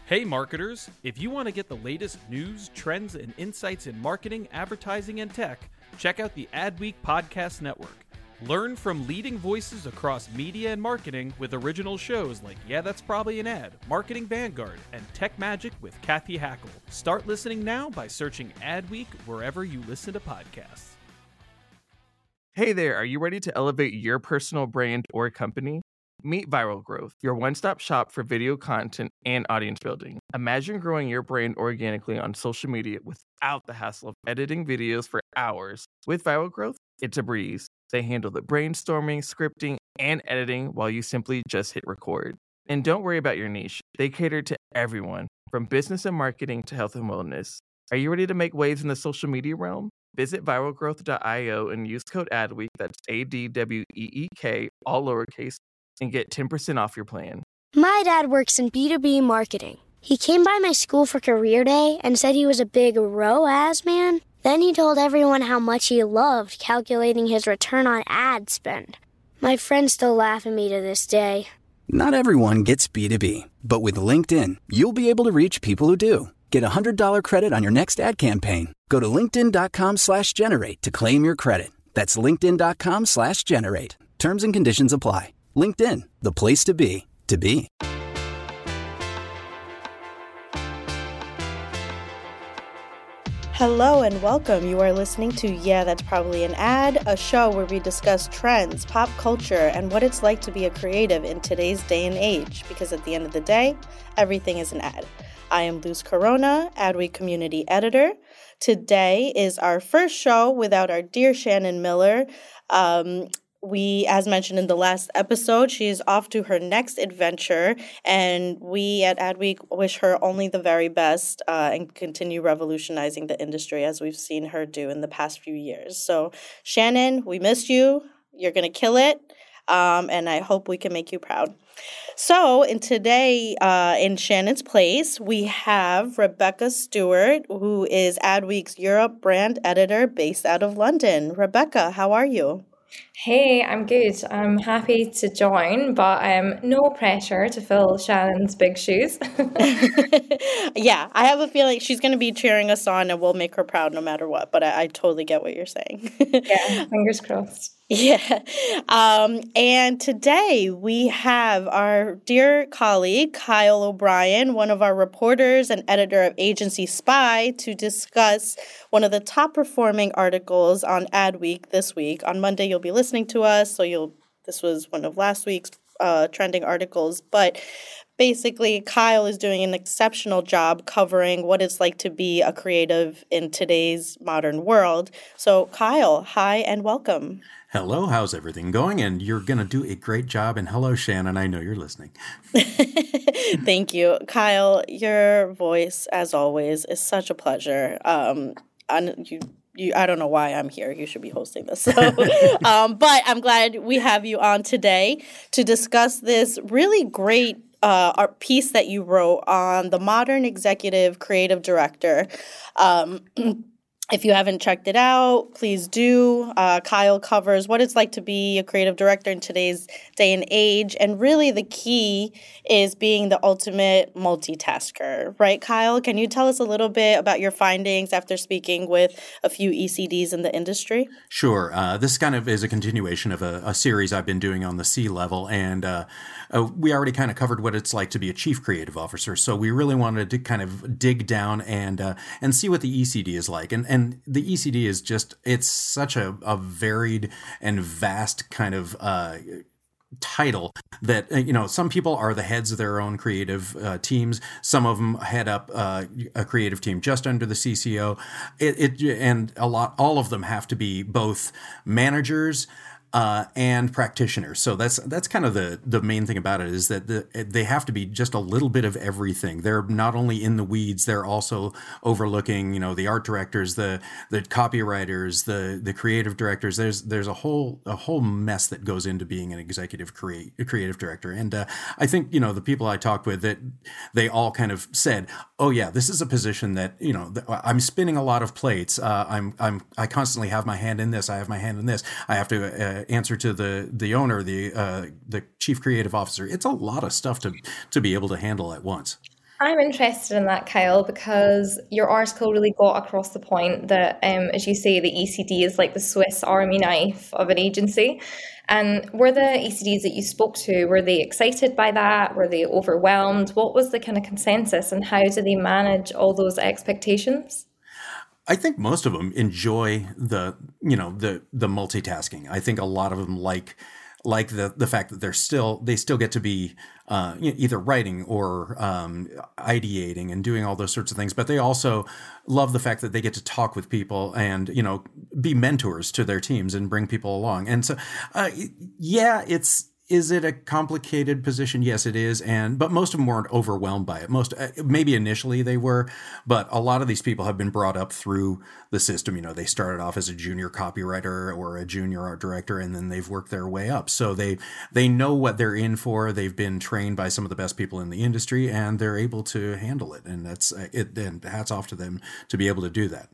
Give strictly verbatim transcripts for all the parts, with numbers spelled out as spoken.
Hey marketers, if you want to get the latest news, trends, and insights in marketing, advertising, and tech, check out the Adweek Podcast Network. Learn from leading voices across media and marketing with original shows like Yeah, That's Probably an Ad, Marketing Vanguard, and Tech Magic with Kathy Hackle. Start listening now by searching Adweek wherever you listen to podcasts. Hey there, are you ready to elevate your personal brand or company? Meet Viral Growth, your one-stop shop for video content and audience building. Imagine growing your brand organically on social media without the hassle of editing videos for hours. With Viral Growth, it's a breeze. They handle the brainstorming, scripting, and editing while you simply just hit record. And don't worry about your niche. They cater to everyone, from business and marketing to health and wellness. Are you ready to make waves in the social media realm? Visit viral growth dot io and use code ADWEEK, that's A D W E E K, all lowercase, and get ten percent off your plan. My dad works in B two B marketing. He came by my school for career day and said he was a big R O A S man. Then he told everyone how much he loved calculating his return on ad spend. My friends still laugh at me to this day. Not everyone gets B two B, but with LinkedIn, you'll be able to reach people who do. Get a one hundred dollars credit on your next ad campaign. Go to linkedin.com slash generate to claim your credit. That's linkedin.com slash generate. Terms and conditions apply. LinkedIn, the place to be, to be. Hello and welcome. You are listening to Yeah, That's Probably an Ad, a show where we discuss trends, pop culture, and what it's like to be a creative in today's day and age. Because at the end of the day, everything is an ad. I am Luz Corona, Adweek Community Editor. Today is our first show without our dear Shannon Miller. Um, we, as mentioned in the last episode, she is off to her next adventure, and we at Adweek wish her only the very best uh, and continue revolutionizing the industry as we've seen her do in the past few years. So, Shannon, we miss you. You're going to kill it, um, and I hope we can make you proud. So, in today, uh, in Shannon's place, we have Rebecca Stewart, who is Adweek's Europe brand editor based out of London. Rebecca, how are you? Hey, I'm good. I'm happy to join, but um, no pressure to fill Shannon's big shoes. Yeah, I have a feeling she's going to be cheering us on and we'll make her proud no matter what, but I, I totally get what you're saying. Yeah, fingers crossed. Yeah. Um, and today we have our dear colleague, Kyle O'Brien, one of our reporters and editor of Agency Spy, to discuss one of the top performing articles on Adweek this week. On Monday, you'll be listening to us, so you'll. This was one of last week's uh, trending articles, but basically, Kyle is doing an exceptional job covering what it's like to be a creative in today's modern world. So, Kyle, hi and welcome. Hello, how's everything going? And you're going to do a great job. And hello, Shannon, I know you're listening. Thank you. Kyle, your voice, as always, is such a pleasure. Um, and you You, I don't know why I'm here. You should be hosting this. So, um, but I'm glad we have you on today to discuss this really great uh, art piece that you wrote on the modern executive creative director. Um, if you haven't checked it out, please do. Uh, Kyle covers what it's like to be a creative director in today's day and age. And really the key is being the ultimate multitasker, right, Kyle? Can you tell us a little bit about your findings after speaking with a few E C Ds in the industry? Sure. Uh, this kind of is a continuation of a, a series I've been doing on the C level. And uh, uh, we already kind of covered what it's like to be a chief creative officer. So we really wanted to kind of dig down and uh, and see what the E C D is like. And, and And the E C D is just, it's such a, a varied and vast kind of uh, title that, you know, some people are the heads of their own creative uh, teams. Some of them head up uh, a creative team just under the C C O. It, it and a lot, all of them have to be both managers Uh, and practitioners. So that's that's kind of the the main thing about it, is that the, they have to be just a little bit of everything. They're not only in the weeds, they're also overlooking, you know, the art directors, the the copywriters, the the creative directors. There's there's a whole a whole mess that goes into being an executive create creative director. And uh, I think, you know, the people I talked with, that they all kind of said, oh yeah, this is a position that, you know, I'm spinning a lot of plates. Uh, I'm I'm I constantly have my hand in this. I have my hand in this. I have to uh, answer to the the owner, the uh, the chief creative officer. It's a lot of stuff to to be able to handle at once. I'm interested in that, Kyle, because your article really got across the point that, um, as you say, the E C D is like the Swiss Army knife of an agency. And were the E C Ds that you spoke to, were they excited by that? Were they overwhelmed? What was the kind of consensus, and how do they manage all those expectations? I think most of them enjoy the, you know, the the multitasking. I think a lot of them like like the the fact that they're still they still get to be uh, you know, either writing or um, ideating and doing all those sorts of things. But they also love the fact that they get to talk with people and, you know, be mentors to their teams and bring people along. And so, uh, yeah, it's. Is it a complicated position? Yes, it is. And but most of them weren't overwhelmed by it. Most maybe initially they were, but a lot of these people have been brought up through the system. You know, they started off as a junior copywriter or a junior art director, and then they've worked their way up. So they they know what they're in for. They've been trained by some of the best people in the industry, and they're able to handle it. And that's it. And hats off to them to be able to do that.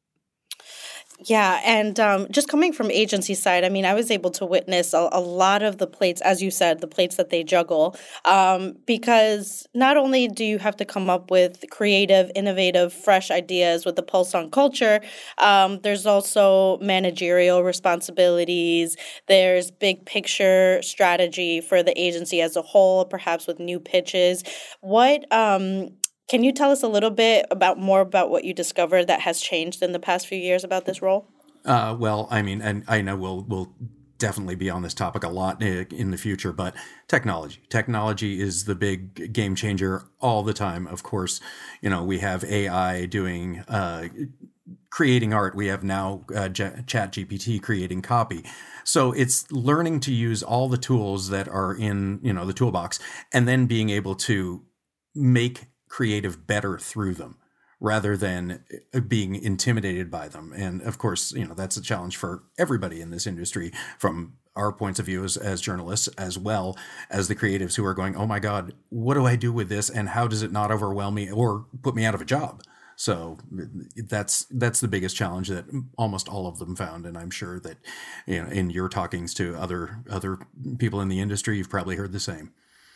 Yeah, and um, just coming from agency side, I mean, I was able to witness a, a lot of the plates, as you said, the plates that they juggle, um, because not only do you have to come up with creative, innovative, fresh ideas with the pulse on culture, um, there's also managerial responsibilities. There's big picture strategy for the agency as a whole, perhaps with new pitches. What um Can you tell us a little bit about more about what you discovered that has changed in the past few years about this role? Uh, well, I mean, and I know we'll we'll definitely be on this topic a lot in the future, but technology. Technology is the big game changer all the time. Of course, you know, we have A I doing, uh, creating art. We have now uh, Chat G P T creating copy. So it's learning to use all the tools that are in, you know, the toolbox, and then being able to make creative better through them rather than being intimidated by them. And of course, you know, that's a challenge for everybody in this industry from our points of view as, as journalists, as well as the creatives who are going, oh my God, what do I do with this? And how does it not overwhelm me or put me out of a job? So that's that's the biggest challenge that almost all of them found. And I'm sure that, you know, in your talkings to other other people in the industry, you've probably heard the same.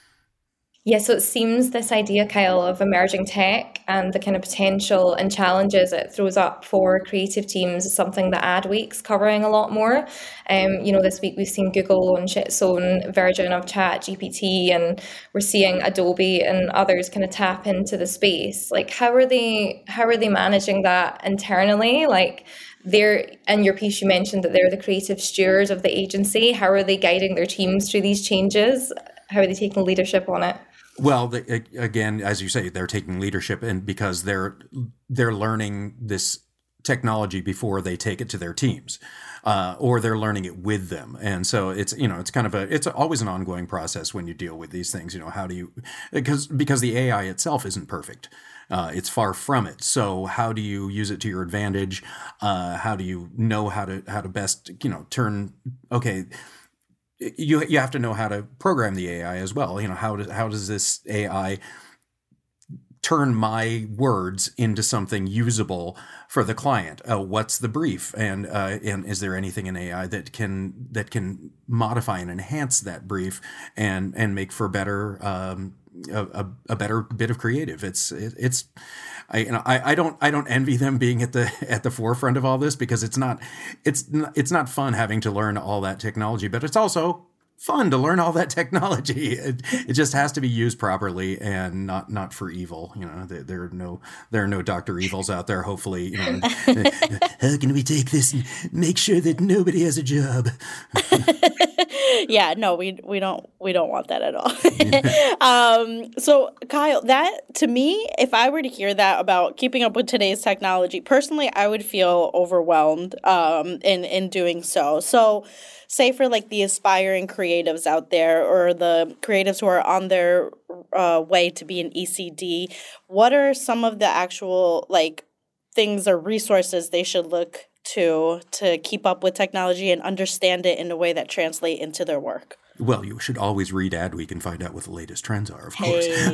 Yeah, so it seems this idea, Kyle, of emerging tech and the kind of potential and challenges it throws up for creative teams is something that Adweek's covering a lot more. Um, you know, this week we've seen Google launch its own version of Chat G P T, and we're seeing Adobe and others kind of tap into the space. Like, how are they? How are they managing that internally? Like, they're in your piece, you mentioned that they're the creative stewards of the agency. How are they guiding their teams through these changes? How are they taking leadership on it? Well, the, again, as you say, they're taking leadership, and because they're they're learning this technology before they take it to their teams, uh, or they're learning it with them. And so it's, you know, it's kind of a, it's always an ongoing process when you deal with these things. You know, how do you, because because the A I itself isn't perfect. Uh, it's far from it. So how do you use it to your advantage? Uh, how do you know how to how to best, you know, turn, okay, You you have to know how to program the A I as well. You know, how does how does this A I turn my words into something usable for the client? Uh, what's the brief, and uh, and is there anything in A I that can that can modify and enhance that brief and and make for better um, a, a better bit of creative? It's it, it's. I, you know, I, I don't I don't envy them being at the at the forefront of all this, because it's not it's not, it's not fun having to learn all that technology, but it's also fun to learn all that technology. It, it just has to be used properly and not not for evil. You know, there, there are no there are no Doctor Evils out there. Hopefully, you know, how can we take this and make sure that nobody has a job? Yeah, no, we we don't we don't want that at all. um, so, Kyle, that to me, if I were to hear that about keeping up with today's technology, personally, I would feel overwhelmed um, in in doing so. So, say for like the aspiring creatives out there, or the creatives who are on their uh, way to be an E C D, what are some of the actual like things or resources they should look to to keep up with technology and understand it in a way that translate into their work? Well, you should always read Adweek and find out what the latest trends are, of course. Hey.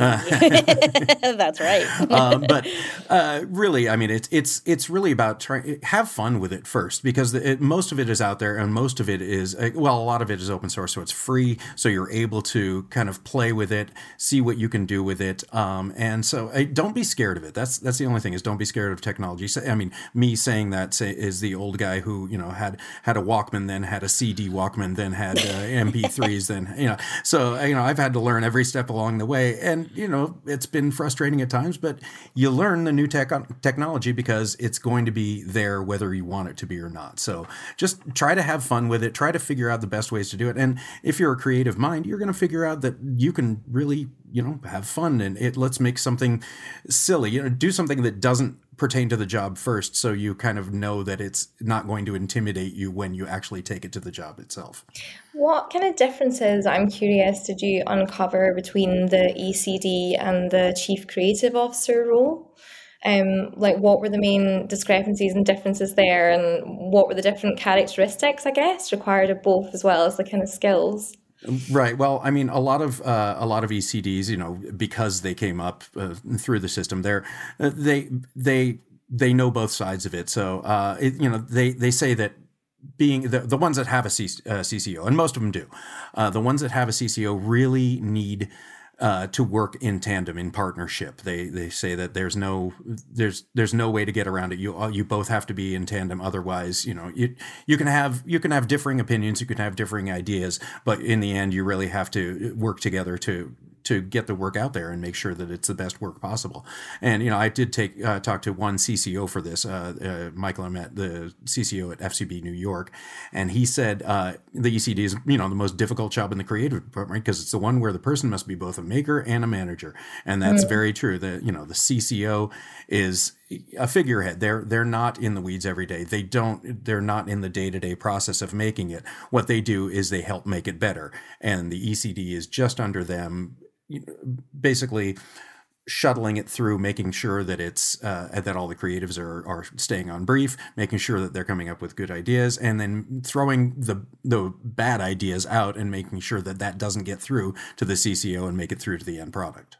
That's right. um, but uh, really, I mean, it's it's it's really about trying have fun with it first, because it, most of it is out there, and most of it is well, a lot of it is open source, so it's free, so you're able to kind of play with it, see what you can do with it, um, and so uh, don't be scared of it. That's that's the only thing, is don't be scared of technology. So, I mean, me saying that say, is the old guy who you know had had a Walkman, then had a C D Walkman, then had uh, M P threes, then you know. So you know, I've had to learn every step along the way, and you know, it's been frustrating at times, but you learn the new tech technology because it's going to be there whether you want it to be or not. So just try to have fun with it. Try to figure out the best ways to do it. And if you're a creative mind, you're going to figure out that you can really, you know, have fun, and it let's make something silly. You know, do something that doesn't pertain to the job first, so you kind of know that it's not going to intimidate you when you actually take it to the job itself. What kind of differences, I'm curious, did you uncover between the E C D and the Chief Creative Officer role? Um, like, what were the main discrepancies and differences there, and what were the different characteristics, I guess, required of both, as well as the kind of skills? Right. Well, I mean, a lot of uh, a lot of E C Ds, you know, because they came up uh, through the system, they're uh, they they they know both sides of it. So, uh, it, you know, they they say that being the the ones that have a C, uh, C C O, and most of them do, uh, the ones that have a C C O really need uh, to work in tandem, in partnership. They they say that there's no there's there's no way to get around it. You you both have to be in tandem. Otherwise, you know, you you can have you can have differing opinions, you can have differing ideas, but in the end, you really have to work together to to get the work out there and make sure that it's the best work possible. And, you know, I did take uh, talk to one C C O for this, uh, uh, Michael Amet, the C C O at F C B New York. And he said uh, the E C D is, you know, the most difficult job in the creative department, because it's the one where the person must be both a maker and a manager. And that's mm. very true. The, you know, the C C O is a figurehead. They're they're not in the weeds every day. They don't. They're not in the day-to-day process of making it. What they do is they help make it better. And the E C D is just under them, you know, basically shuttling it through, making sure that it's uh, that all the creatives are are staying on brief, making sure that they're coming up with good ideas, and then throwing the the bad ideas out and making sure that that doesn't get through to the C C O and make it through to the end product.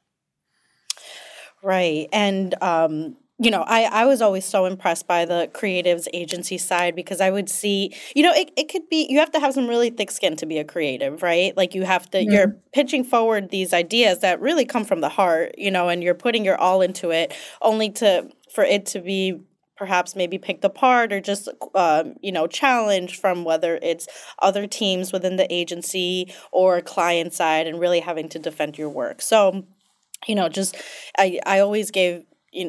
Right. And um you know, I, I was always so impressed by the creatives agency side, because I would see, you know, it, it could be, you have to have some really thick skin to be a creative, right? Like you have to, mm-hmm. you're pitching forward these ideas that really come from the heart, you know, and you're putting your all into it, only to, for it to be perhaps maybe picked apart or just, um, you know, challenged from whether it's other teams within the agency or client side, and really having to defend your work. So, you know, just, I, I always gave,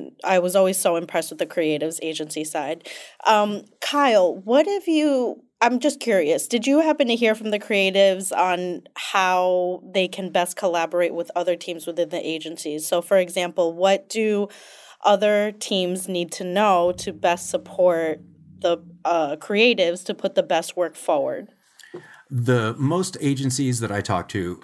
I was always so impressed with the creatives agency side. Um, Kyle, what have you, I'm just curious, did you happen to hear from the creatives on how they can best collaborate with other teams within the agencies? So, for example, what do other teams need to know to best support the uh, creatives to put the best work forward? The most agencies that I talk to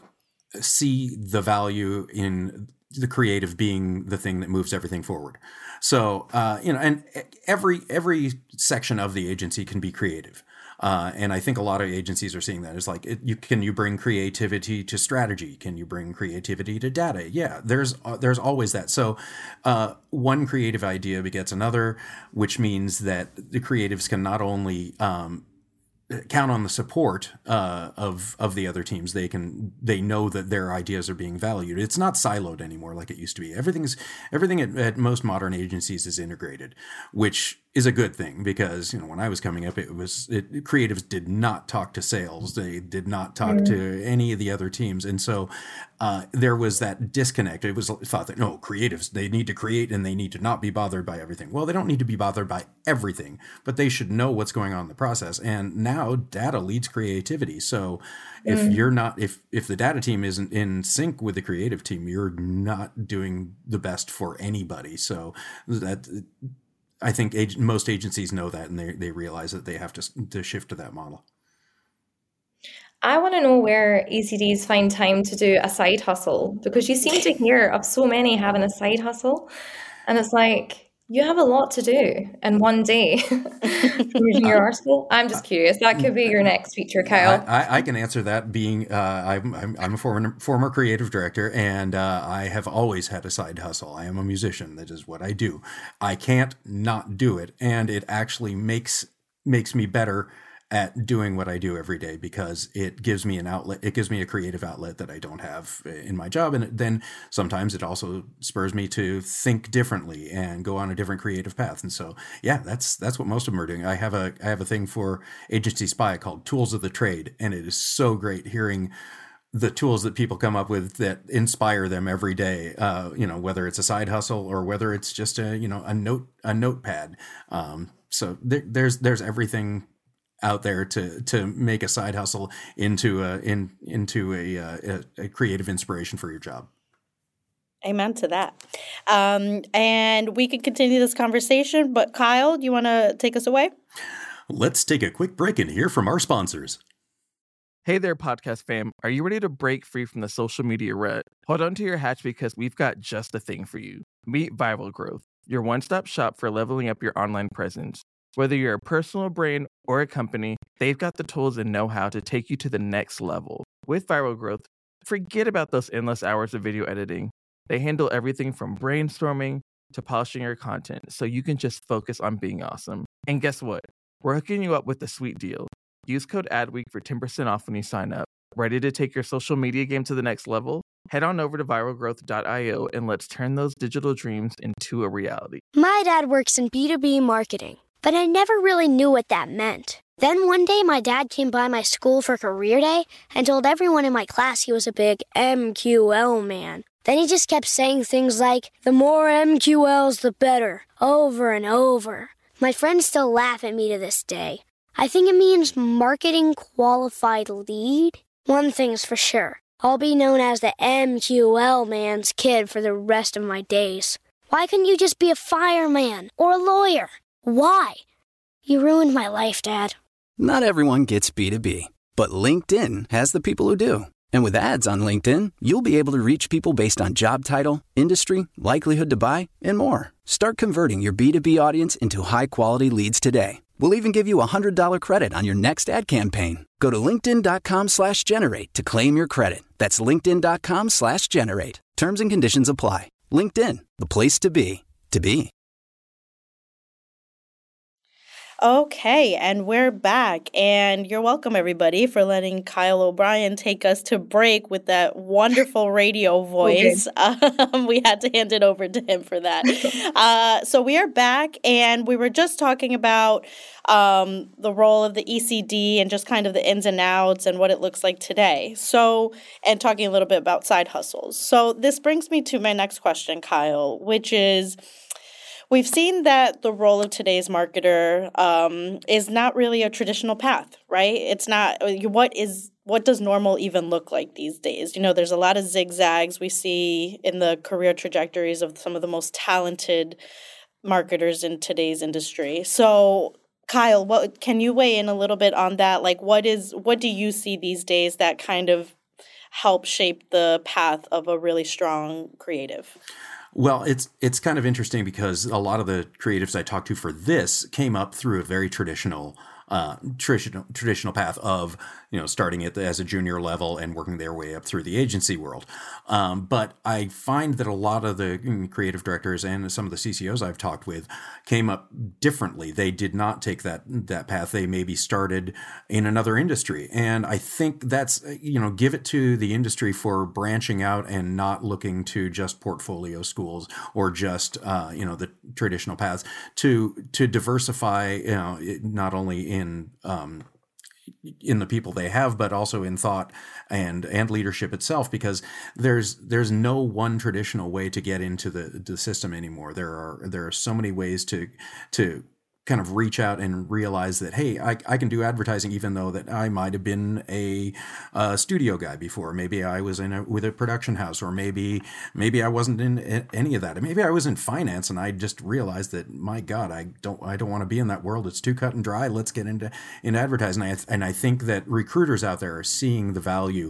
see the value in the creative being the thing that moves everything forward. So, uh, you know, and every every section of the agency can be creative. Uh, and I think a lot of agencies are seeing that. It's like, it, you can you bring creativity to strategy? Can you bring creativity to data? Yeah, there's uh, there's always that. So uh, one creative idea begets another, which means that the creatives can not only um, count on the support uh, of of the other teams. They can they know that their ideas are being valued. It's not siloed anymore like it used to be. Everything's everything at, at most modern agencies is integrated, which is a good thing, because, you know, when I was coming up, it was it, creatives did not talk to sales. They did not talk mm. to any of the other teams. And so uh, there was that disconnect. It was thought that, no, creatives, they need to create and they need to not be bothered by everything. Well, they don't need to be bothered by everything, but they should know what's going on in the process. And now data leads creativity. So if mm. you're not, if, if the data team isn't in sync with the creative team, you're not doing the best for anybody. So that, I think ag- most agencies know that, and they, they realize that they have to to shift to that model. I want to know where E C Ds find time to do a side hustle, because you seem to hear of so many having a side hustle. And it's like, You have a lot to do in one day. Reading your article. I'm just curious. That could be your next feature, Kyle. I, I, I can answer that. Being uh, I'm, I'm I'm a former former creative director, and uh, I have always had a side hustle. I am a musician. That is what I do. I can't not do it, and it actually makes makes me better at doing what I do every day, because it gives me an outlet. It gives me a creative outlet that I don't have in my job. And then sometimes it also spurs me to think differently and go on a different creative path. And so, yeah, that's, that's what most of them are doing. I have a, I have a thing for Agency Spy called Tools of the Trade. And it is so great hearing the tools that people come up with that inspire them every day. Uh, you know, whether it's a side hustle or whether it's just a, you know, a note, a notepad. Um, so there, there's, there's everything out there to to make a side hustle into a in into a, a, a creative inspiration for your job. Amen to that. Um, and we can continue this conversation, but Kyle, do you want to take us away? Let's take a quick break and hear from our sponsors. Hey there, podcast fam. Are you ready to break free from the social media rut? Hold on to your hatch, because we've got just the thing for you. Meet Viral Growth, your one-stop shop for leveling up your online presence. Whether you're a personal brand or a company, they've got the tools and know-how to take you to the next level. With Viral Growth, forget about those endless hours of video editing. They handle everything from brainstorming to polishing your content, so you can just focus on being awesome. And guess what? We're hooking you up with a sweet deal. Use code ADWEEK for ten percent off when you sign up. Ready to take your social media game to the next level? Head on over to viral growth dot io and let's turn those digital dreams into a reality. My dad works in B two B marketing, but I never really knew what that meant. Then one day my dad came by my school for career day and told everyone in my class he was a big M Q L man. Then he just kept saying things like, the more M Q Ls, the better, over and over. My friends still laugh at me to this day. I think it means marketing qualified lead. One thing's for sure, I'll be known as the M Q L man's kid for the rest of my days. Why couldn't you just be a fireman or a lawyer? Why? You ruined my life, Dad. Not everyone gets B two B, but LinkedIn has the people who do. And with ads on LinkedIn, you'll be able to reach people based on job title, industry, likelihood to buy, and more. Start converting your B two B audience into high-quality leads today. We'll even give you a one hundred dollars credit on your next ad campaign. Go to linkedin.com slash generate to claim your credit. That's linkedin.com slash generate. Terms and conditions apply. LinkedIn, the place to be, to be. Okay, and we're back, and you're welcome, everybody, for letting Kyle O'Brien take us to break with that wonderful radio voice. Okay. Um, we had to hand it over to him for that. Uh, so we are back, and we were just talking about um, the role of the E C D and just kind of the ins and outs and what it looks like today. So, and talking a little bit about side hustles. So this brings me to my next question, Kyle, which is, we've seen that the role of today's marketer um, is not really a traditional path, right? It's not, what is, what does normal even look like these days? You know, there's a lot of zigzags we see in the career trajectories of some of the most talented marketers in today's industry. So, Kyle, what can you weigh in a little bit on that? Like, what is, what do you see these days that kind of help shape the path of a really strong creative? Well, it's it's kind of interesting because a lot of the creatives I talked to for this came up through a very traditional uh, traditional traditional path of, you know, starting at the, as a junior level and working their way up through the agency world. Um, but I find that a lot of the creative directors and some of the C C Os I've talked with came up differently. They did not take that that path. They maybe started in another industry. And I think that's, you know, give it to the industry for branching out and not looking to just portfolio schools or just, uh, you know, the traditional paths to to diversify, you know, not only in um, in the people they have, but also in thought and and leadership itself, because there's there's no one traditional way to get into the, the system anymore. There are there are so many ways to to kind of reach out and realize that, hey, I, I can do advertising, even though that I might have been a, a studio guy before. Maybe I was in a, with a production house, or maybe maybe I wasn't in any of that. Maybe I was in finance and I just realized that, my God, I don't I don't want to be in that world. It's too cut and dry. Let's get into in advertising. And I, and I think that recruiters out there are seeing the value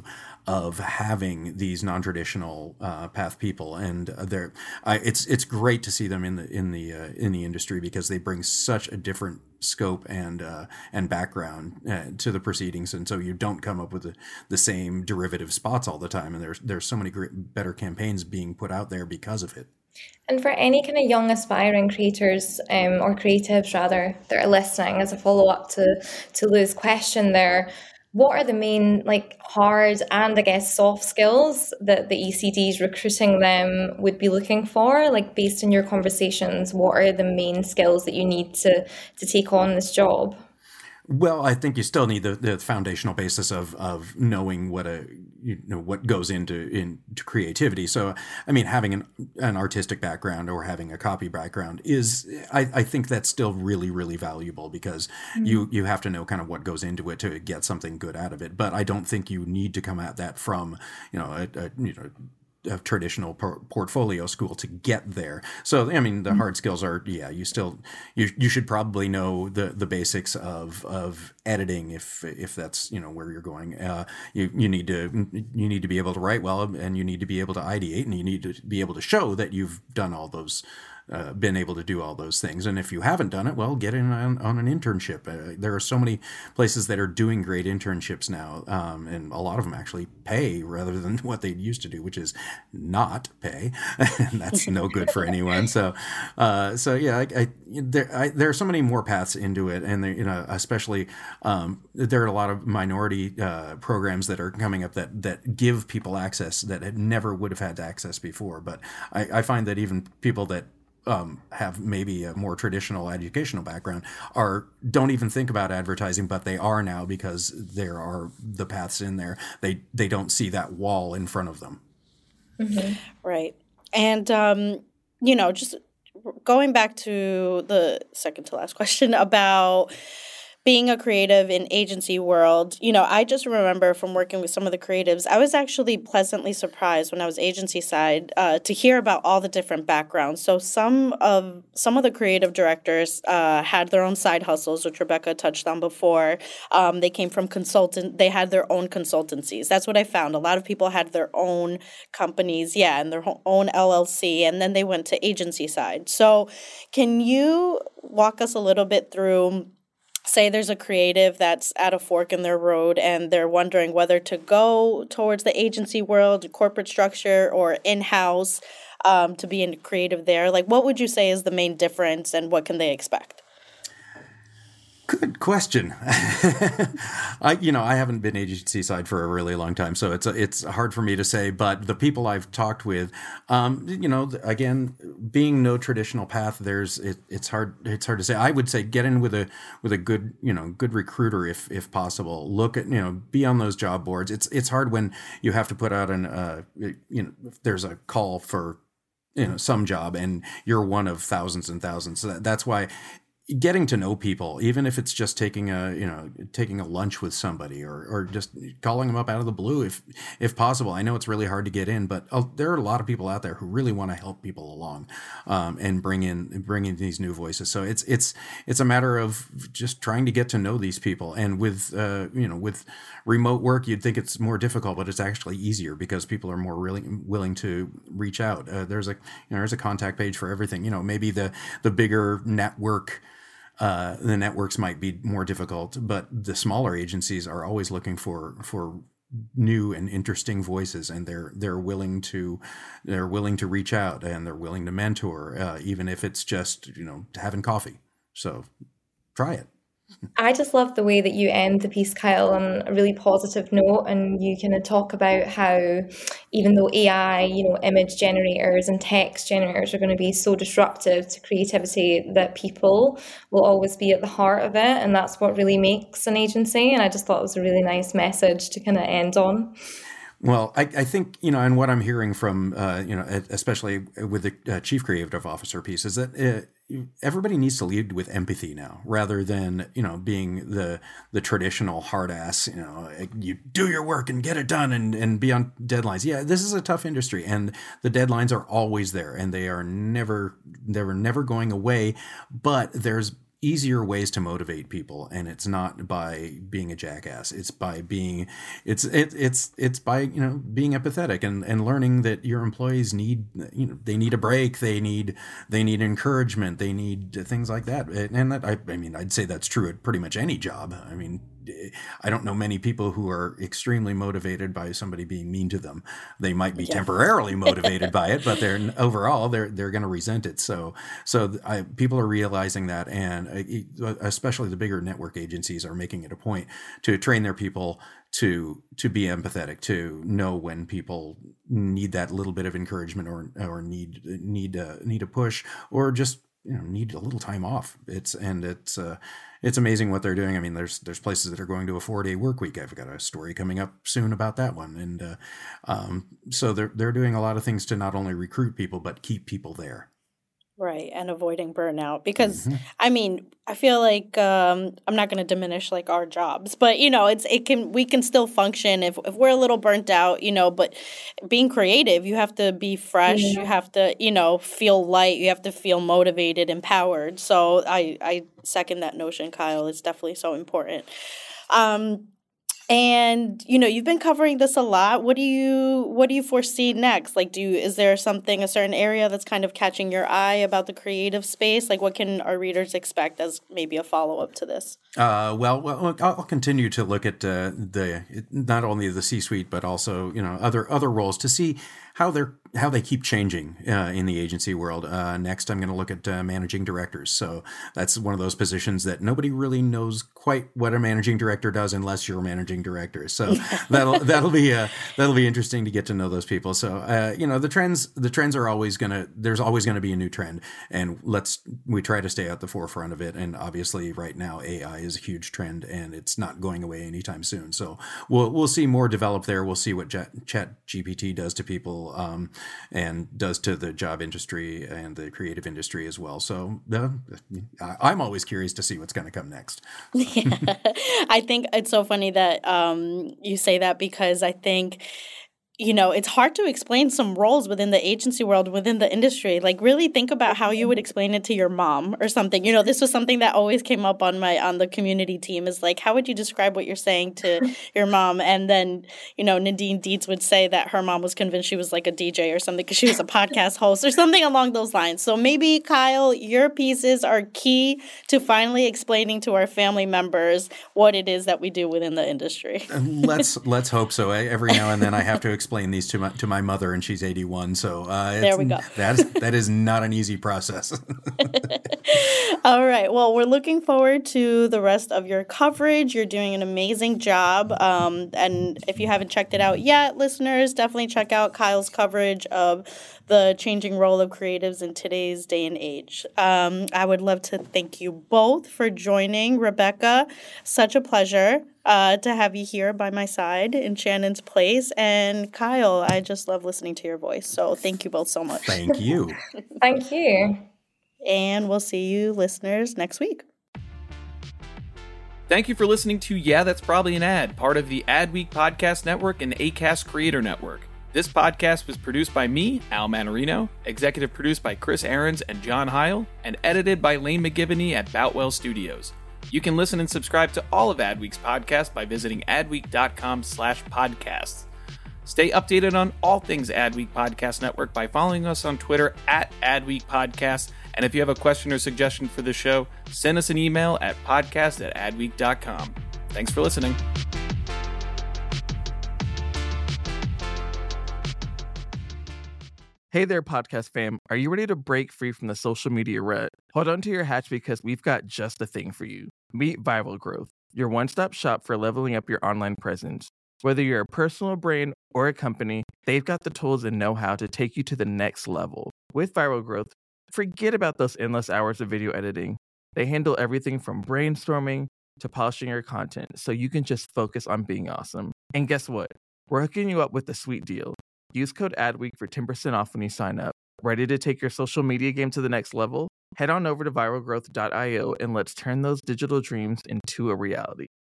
of having these non-traditional uh, path people, and they're I, it's it's great to see them in the in the uh, in the industry because they bring such a different scope and uh, and background uh, to the proceedings, and so you don't come up with the, the same derivative spots all the time. And there's there's so many great, better campaigns being put out there because of it. And for any kind of young aspiring creators um, or creatives rather that are listening, as a follow up to to Lou's question there, what are the main like hard and I guess soft skills that the E C Ds recruiting them would be looking for? Like based on your conversations, what are the main skills that you need to to take on this job? Well, I think you still need the, the foundational basis of of knowing what a you know what goes into into creativity. So, I mean, having an an artistic background or having a copy background is, I, I think that's still really really valuable because mm-hmm. you you have to know kind of what goes into it to get something good out of it. But I don't think you need to come at that from you know a, a you know. a traditional por- portfolio school to get there. So, I mean, the mm-hmm. hard skills are, yeah, you still, you you should probably know the, the basics of, of editing if, if that's, you know, where you're going. Uh, you, you need to, you need to be able to write well, and you need to be able to ideate, and you need to be able to show that you've done all those, uh, been able to do all those things. And if you haven't done it, well, get in on, on an internship. Uh, there are so many places that are doing great internships now. Um, and a lot of them actually pay rather than what they used to do, which is not pay. And that's no good for anyone. So, uh, so yeah, I, I, there, I, there are so many more paths into it. And there, you know, especially, um, there are a lot of minority, uh, programs that are coming up that, that give people access that had never would have had access before. But I, I find that even people that, Um, have maybe a more traditional educational background are don't even think about advertising, but they are now because there are the paths in there. They they don't see that wall in front of them. Mm-hmm. Right. And, um, you know, just going back to the second to last question about being a creative in agency world, you know, I just remember from working with some of the creatives, I was actually pleasantly surprised when I was agency side uh, to hear about all the different backgrounds. So some of some of the creative directors uh, had their own side hustles, which Rebecca touched on before. Um, they came from consultant. They had their own consultancies. That's what I found. A lot of people had their own companies, yeah, and their own L L C, and then they went to agency side. So can you walk us a little bit through, say there's a creative that's at a fork in their road and they're wondering whether to go towards the agency world, corporate structure, or in-house um, to be in creative there. Like, what would you say is the main difference and what can they expect? Good question. I, you know, I haven't been agency side for a really long time, so it's it's hard for me to say. But the people I've talked with, um, you know, again, being no traditional path, there's it, it's hard it's hard to say. I would say get in with a with a good you know good recruiter if if possible. Look at you know be on those job boards. It's it's hard when you have to put out an uh, you know if there's a call for you know some job and you're one of thousands and thousands. So that, that's why. Getting to know people, even if it's just taking a, you know, taking a lunch with somebody or, or just calling them up out of the blue, if, if possible. I know it's really hard to get in, but uh, there are a lot of people out there who really want to help people along, um, and bring in, bring in these new voices. So it's, it's, it's a matter of just trying to get to know these people. And with, uh, you know, with remote work, you'd think it's more difficult, but it's actually easier because people are more really willing to reach out. Uh, there's a, you know, there's a contact page for everything. You know, maybe the, the bigger network, Uh, the networks might be more difficult, but the smaller agencies are always looking for for new and interesting voices, and they're they're willing to they're willing to reach out, and they're willing to mentor, uh, even if it's just you know having coffee. So try it. I just love the way that you end the piece, Kyle, on a really positive note, and you kind of talk about how even though A I, you know, image generators and text generators are going to be so disruptive to creativity, that people will always be at the heart of it, and that's what really makes an agency. And I just thought it was a really nice message to kind of end on. Well, I, I think, you know, and what I'm hearing from, uh, you know, especially with the uh, chief creative officer piece is that uh, everybody needs to lead with empathy now, rather than, you know, being the the traditional hard ass, you know, you do your work and get it done and, and be on deadlines. Yeah, this is a tough industry, and the deadlines are always there, and they are never, they're never going away. But there's easier ways to motivate people, and it's not by being a jackass. It's by being, it's it, it's it's by you know being empathetic and, and learning that your employees need you know they need a break, they need they need encouragement, they need things like that. And that I I mean I'd say that's true at pretty much any job. I mean, I don't know many people who are extremely motivated by somebody being mean to them. They might be yeah. temporarily motivated by it, but they're overall they're they're going to resent it. So so I, people are realizing that, and especially the bigger network agencies are making it a point to train their people to to be empathetic, to know when people need that little bit of encouragement or or need need a, need a push, or just you know need a little time off. It's and it's uh, it's amazing what they're doing. I mean, there's there's places that are going to a four day work week. I've got a story coming up soon about that one, and uh, um, so they're they're doing a lot of things to not only recruit people but keep people there. Right, and avoiding burnout because mm-hmm. I mean, I feel like um, I'm not going to diminish like our jobs, but you know, it's it can we can still function if if we're a little burnt out, you know. But being creative, you have to be fresh, yeah. you have to you know feel light, you have to feel motivated, empowered. So I I second that notion, Kyle. It's definitely so important. Um, And, you know, you've been covering this a lot. What do you what do you foresee next? Like, do you, is there something, a certain area that's kind of catching your eye about the creative space? Like, what can our readers expect as maybe a follow-up to this? Uh, well, well, I'll continue to look at uh, the not only the C-suite, but also, you know, other other roles to see how they're how they keep changing uh, in the agency world. Uh, next, I'm going to look at uh, managing directors. So that's one of those positions that nobody really knows quite what a managing director does unless you're a managing director. So that'll that'll be uh, that'll be interesting to get to know those people. So uh, you know the trends the trends are always gonna there's always going to be a new trend, and let's we try to stay at the forefront of it. And obviously, right now A I is a huge trend, and it's not going away anytime soon. So we'll we'll see more develop there. We'll see what Chat G P T does to people. Um, and does to the job industry and the creative industry as well. So uh, I'm always curious to see what's going to come next. Yeah. I think it's so funny that um, you say that because I think, you know, it's hard to explain some roles within the agency world, within the industry. Like, really think about how you would explain it to your mom or something. You know, this was something that always came up on my on the community team is like, how would you describe what you're saying to your mom? And then, you know, Nadine Dietz would say that her mom was convinced she was like a D J or something because she was a podcast host or something along those lines. So maybe, Kyle, your pieces are key to finally explaining to our family members what it is that we do within the industry. let's let's hope so. Every now and then I have to explain explain these to my to my mother, and she's eighty-one. So uh, it's, there we go. That's that is not an easy process. All right. Well, we're looking forward to the rest of your coverage. You're doing an amazing job. Um, and if you haven't checked it out yet, listeners, definitely check out Kyle's coverage of the changing role of creatives in today's day and age. Um, I would love to thank you both for joining. Rebecca, such a pleasure uh, to have you here by my side in Shannon's place. And Kyle, I just love listening to your voice. So thank you both so much. Thank you. Thank you. And we'll see you listeners next week. Thank you for listening to Yeah, That's Probably an Ad, part of the Adweek Podcast Network and Acast Creator Network. This podcast was produced by me, Al Manarino, executive produced by Chris Ahrens and John Heil, and edited by Lane McGivney at Boutwell Studios. You can listen and subscribe to all of Adweek's podcasts by visiting adweek.com slash podcasts. Stay updated on all things Adweek Podcast Network by following us on Twitter at Adweek Podcast. And if you have a question or suggestion for the show, send us an email at podcast at adweek dot com. Thanks for listening. Hey there, podcast fam. Are you ready to break free from the social media rut? Hold on to your hatch because we've got just the thing for you. Meet Viral Growth, your one-stop shop for leveling up your online presence. Whether you're a personal brand or a company, they've got the tools and know-how to take you to the next level. With Viral Growth, forget about those endless hours of video editing. They handle everything from brainstorming to polishing your content so you can just focus on being awesome. And guess what? We're hooking you up with a sweet deal. Use code ADWEEK for ten percent off when you sign up. Ready to take your social media game to the next level? Head on over to viral growth dot io and let's turn those digital dreams into a reality.